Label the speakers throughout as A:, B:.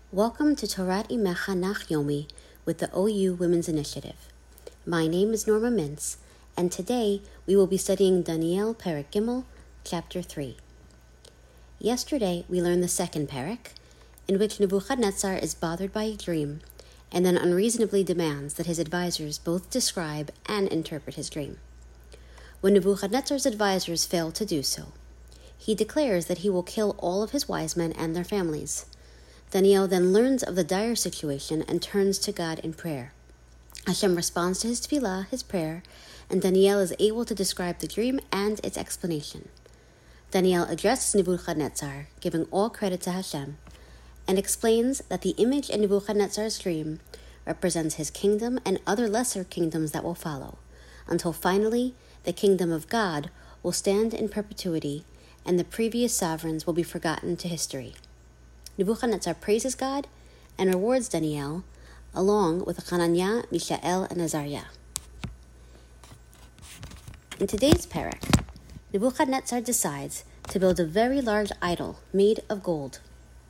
A: Welcome to Torat Imecha Nach Yomi with the OU Women's Initiative. My name is Norma Mintz, and today we will be studying Daniel Perek Gimel, Chapter 3. Yesterday we learned the second Perek, in which Nebuchadnezzar is bothered by a dream and then unreasonably demands that his advisors both describe and interpret his dream. When Nebuchadnezzar's advisors fail to do so, he declares that he will kill all of his wise men and their families. Daniel then learns of the dire situation and turns to God in prayer. Hashem responds to his tefillah, his prayer, and Daniel is able to describe the dream and its explanation. Daniel addresses Nebuchadnezzar, giving all credit to Hashem, and explains that the image in Nebuchadnezzar's dream represents his kingdom and other lesser kingdoms that will follow, until finally the kingdom of God will stand in perpetuity and the previous sovereigns will be forgotten to history. Nebuchadnezzar praises God and rewards Daniel, along with Hananiah, Mishael, and Azariah. In today's Perek, Nebuchadnezzar decides to build a very large idol made of gold.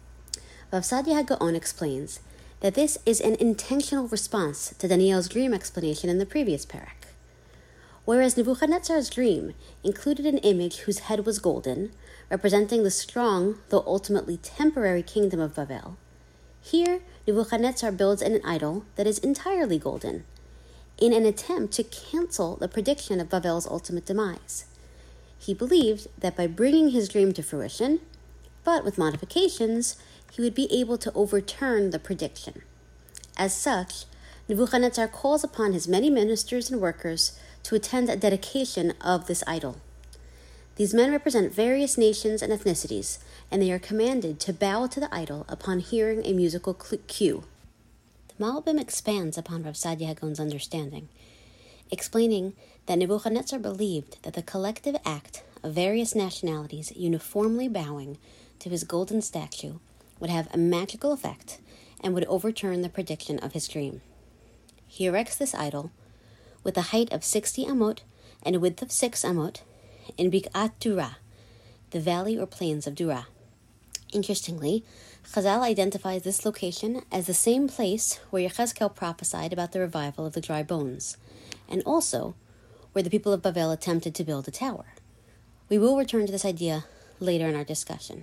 A: Rav Saadia HaGaon explains that this is an intentional response to Daniel's dream explanation in the previous Perek. Whereas Nebuchadnezzar's dream included an image whose head was golden, representing the strong, though ultimately temporary kingdom of Babel, here Nebuchadnezzar builds an idol that is entirely golden, in an attempt to cancel the prediction of Babel's ultimate demise. He believed that by bringing his dream to fruition, but with modifications, he would be able to overturn the prediction. As such, Nebuchadnezzar calls upon his many ministers and workers to attend a dedication of this idol. These men represent various nations and ethnicities, and they are commanded to bow to the idol upon hearing a musical cue. The Malbim expands upon Rav Saadia HaGaon's understanding, explaining that Nebuchadnezzar believed that the collective act of various nationalities uniformly bowing to his golden statue would have a magical effect and would overturn the prediction of his dream. He erects this idol with a height of 60 amot and a width of 6 amot in Bik'at Dura, the valley or plains of Dura. Interestingly, Chazal identifies this location as the same place where Yechezkel prophesied about the revival of the dry bones, and also where the people of Babel attempted to build a tower. We will return to this idea later in our discussion.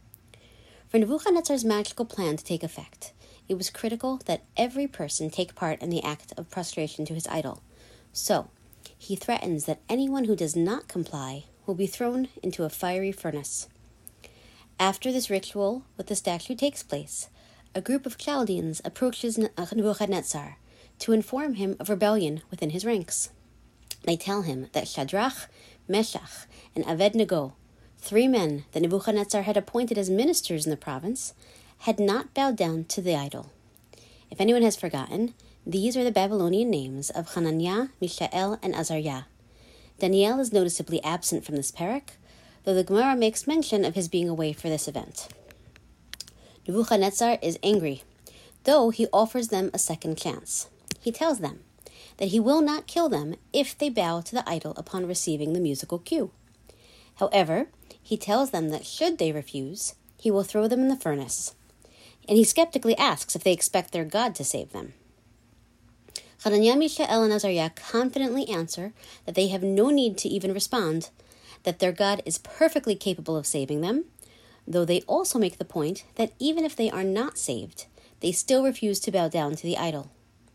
A: For Nebuchadnezzar's magical plan to take effect, it was critical that every person take part in the act of prostration to his idol. So, he threatens that anyone who does not comply will be thrown into a fiery furnace. After this ritual with the statue takes place, a group of Chaldeans approaches Nebuchadnezzar to inform him of rebellion within his ranks. They tell him that Shadrach, Meshach, and Abednego, 3 men that Nebuchadnezzar had appointed as ministers in the province, had not bowed down to the idol. If anyone has forgotten, these are the Babylonian names of Hananiah, Mishael, and Azariah. Daniel is noticeably absent from this Perek, though the Gemara makes mention of his being away for this event. Nebuchadnezzar is angry, though he offers them a second chance. He tells them that he will not kill them if they bow to the idol upon receiving the musical cue. However, he tells them that should they refuse, he will throw them in the furnace, and he skeptically asks if they expect their God to save them. Hananiah, Mishael, and Azariah confidently answer that they have no need to even respond, that their God is perfectly capable of saving them, though they also make the point that even if they are not saved, they still refuse to bow down to the idol.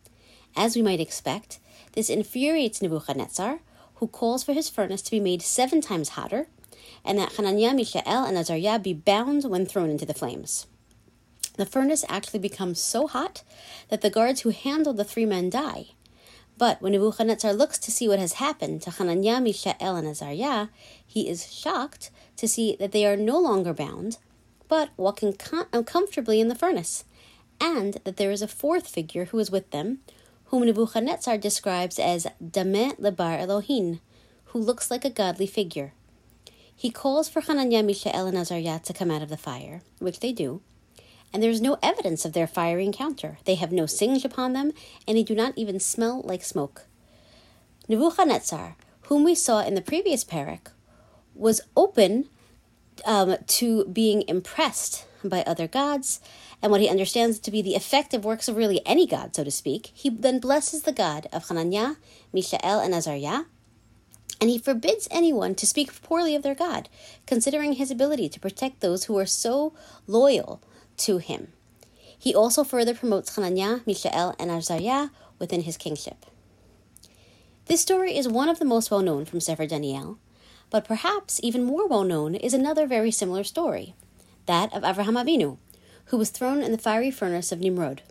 A: As we might expect, this infuriates Nebuchadnezzar, who calls for his furnace to be made 7 times hotter, and that Hananiah, Mishael, and Azariah be bound when thrown into the flames. The furnace actually becomes so hot that the guards who handled the 3 men die. But when Nebuchadnezzar looks to see what has happened to Hananiah, Mishael, and Azariah, he is shocked to see that they are no longer bound, but walking uncomfortably in the furnace, and that there is a 4th figure who is with them, whom Nebuchadnezzar describes as Dameh Lebar Elohim, who looks like a godly figure. He calls for Hananiah, Mishael, and Azariah to come out of the fire, which they do, and there is no evidence of their fiery encounter. They have no singe upon them, and they do not even smell like smoke. Nebuchadnezzar, whom we saw in the previous Perek, was open to being impressed by other gods, and what he understands to be the effective works of really any god, so to speak, he then blesses the God of Hananiah, Mishael, and Azariah, and he forbids anyone to speak poorly of their God, considering his ability to protect those who are so loyal to him. He also further promotes Hananiah, Mishael, and Azariah within his kingship. This story is one of the most well-known from Sefer Daniel, but perhaps even more well-known is another very similar story, that of Avraham Avinu, who was thrown in the fiery furnace of Nimrod.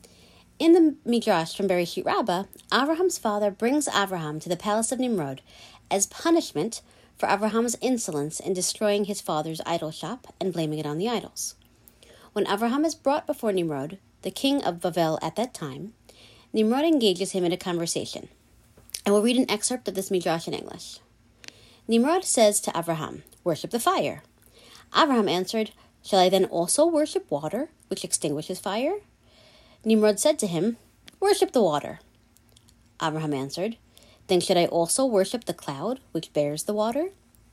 A: In the Midrash from Bereshit Rabbah, Avraham's father brings Avraham to the palace of Nimrod as punishment for Avraham's insolence in destroying his father's idol shop and blaming it on the idols. When Avraham is brought before Nimrod, the king of Bavel at that time, Nimrod engages him in a conversation. And we'll read an excerpt of this Midrash in English. Nimrod says to Avraham, "Worship the fire." Avraham answered, "Shall I then also worship water, which extinguishes fire?" Nimrod said to him, "Worship the water." Avraham answered, "Then should I also worship the cloud, which bears the water?"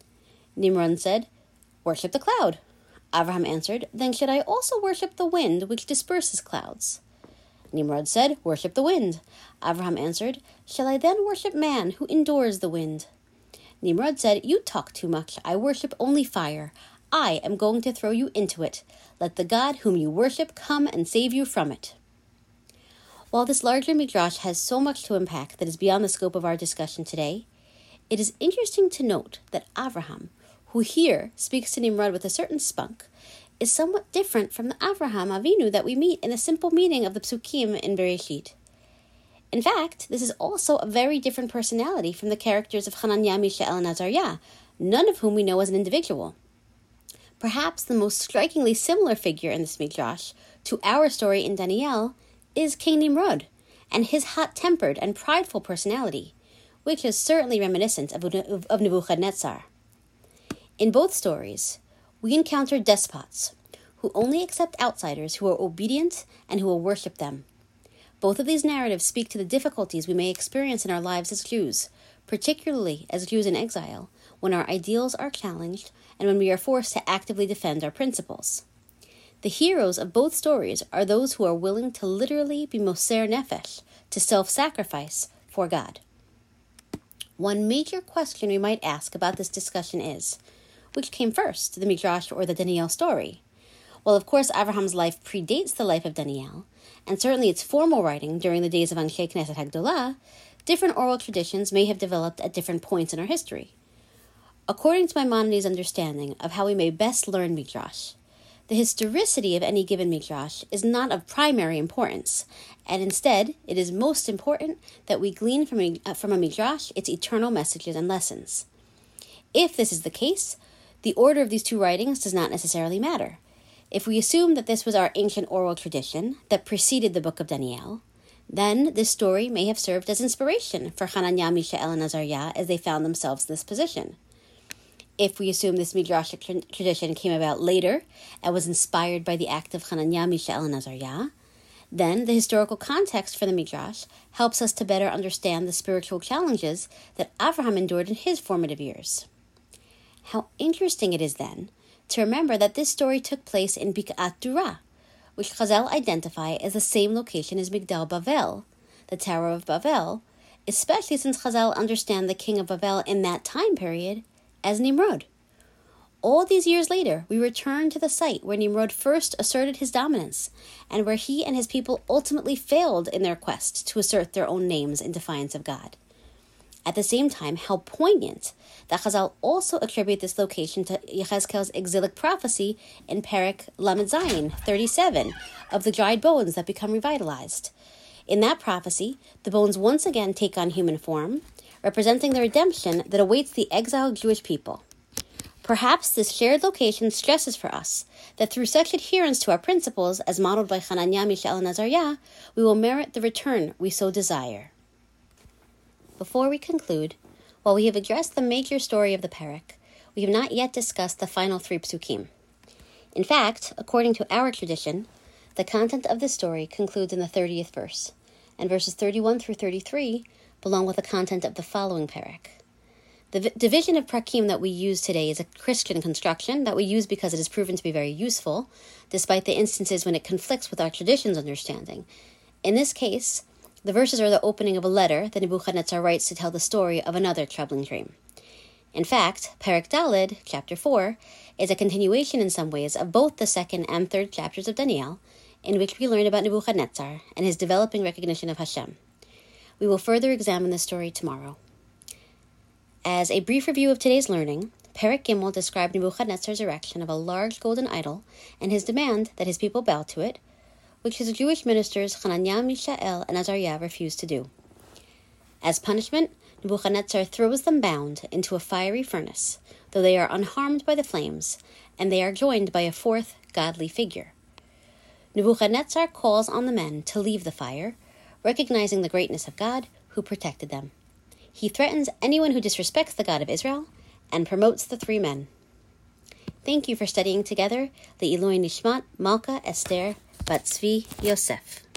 A: Nimrod said, "Worship the cloud." Avraham answered, "Then should I also worship the wind, which disperses clouds?" Nimrod said, "Worship the wind." Avraham answered, "Shall I then worship man, who endures the wind?" Nimrod said, "You talk too much. I worship only fire. I am going to throw you into it. Let the God whom you worship come and save you from it." While this larger midrash has so much to unpack that is beyond the scope of our discussion today, it is interesting to note that Avraham, who here speaks to Nimrod with a certain spunk, is somewhat different from the Avraham Avinu that we meet in the simple meaning of the Psukim in Bereshit. In fact, this is also a very different personality from the characters of Hananiah, Mishael, and Azariah, none of whom we know as an individual. Perhaps the most strikingly similar figure in this midrash to our story in Daniel is King Nimrod and his hot-tempered and prideful personality, which is certainly reminiscent of Nebuchadnezzar. In both stories, we encounter despots who only accept outsiders who are obedient and who will worship them. Both of these narratives speak to the difficulties we may experience in our lives as Jews, particularly as Jews in exile, when our ideals are challenged and when we are forced to actively defend our principles. The heroes of both stories are those who are willing to literally be moser nefesh, to self-sacrifice for God. One major question we might ask about this discussion is, which came first, the Midrash or the Daniel story? Well, of course, Avraham's life predates the life of Daniel, and certainly its formal writing during the days of Anshe Knesset Hagdolah, different oral traditions may have developed at different points in our history. According to Maimonides' understanding of how we may best learn Midrash, the historicity of any given Midrash is not of primary importance, and instead, it is most important that we glean from a Midrash its eternal messages and lessons. If this is the case, the order of these two writings does not necessarily matter. If we assume that this was our ancient oral tradition that preceded the book of Daniel, then this story may have served as inspiration for Hananiah, Mishael, and Azariah as they found themselves in this position. If we assume this Midrashic tradition came about later and was inspired by the act of Hananiah, Mishael, and Azariah, then the historical context for the Midrash helps us to better understand the spiritual challenges that Avraham endured in his formative years. How interesting it is, then, to remember that this story took place in Bik'at Dura, which Chazal identify as the same location as Migdal Bavel, the Tower of Bavel, especially since Chazal understand the king of Bavel in that time period as Nimrod. All these years later, we return to the site where Nimrod first asserted his dominance, and where he and his people ultimately failed in their quest to assert their own names in defiance of God. At the same time, how poignant that Chazal also attribute this location to Yechezkel's exilic prophecy in Perek Lamed Zayin 37 of the dried bones that become revitalized. In that prophecy, the bones once again take on human form, representing the redemption that awaits the exiled Jewish people. Perhaps this shared location stresses for us that through such adherence to our principles as modeled by Hananiah, Mishael, and Azariah, we will merit the return we so desire. Before we conclude, while we have addressed the major story of the Perek, we have not yet discussed the final 3 psukim. In fact, according to our tradition, the content of this story concludes in the 30th verse, and verses 31 through 33 belong with the content of the following Perek. The division of prakim that we use today is a Christian construction that we use because it has proven to be very useful, despite the instances when it conflicts with our tradition's understanding. In this case, the verses are the opening of a letter that Nebuchadnezzar writes to tell the story of another troubling dream. In fact, Perek Daled, chapter 4, is a continuation in some ways of both the second and third chapters of Daniel, in which we learn about Nebuchadnezzar and his developing recognition of Hashem. We will further examine the story tomorrow. As a brief review of today's learning, Perek Gimel described Nebuchadnezzar's erection of a large golden idol and his demand that his people bow to it, which his Jewish ministers Hananiah, Mishael, and Azariah refused to do. As punishment, Nebuchadnezzar throws them bound into a fiery furnace, though they are unharmed by the flames, and they are joined by a fourth godly figure. Nebuchadnezzar calls on the men to leave the fire, recognizing the greatness of God who protected them. He threatens anyone who disrespects the God of Israel and promotes the three men. Thank you for studying together the Eloi Nishmat Malka Esther Bat Tzvi Yosef.